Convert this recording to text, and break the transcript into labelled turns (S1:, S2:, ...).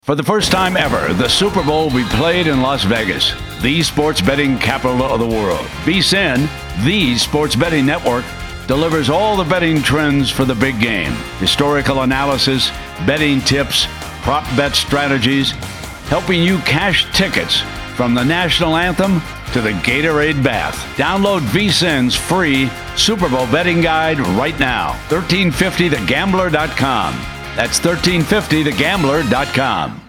S1: For the first time ever, the Super Bowl will be played in Las Vegas, the sports betting capital of the world. VSiN, the sports betting network, delivers all the betting trends for the big game. Historical analysis, betting tips, prop bet strategies, helping you cash tickets from the national anthem to the Gatorade bath. Download VSiN's free Super Bowl betting guide right now. 1350thegambler.com. That's 1350thegambler.com.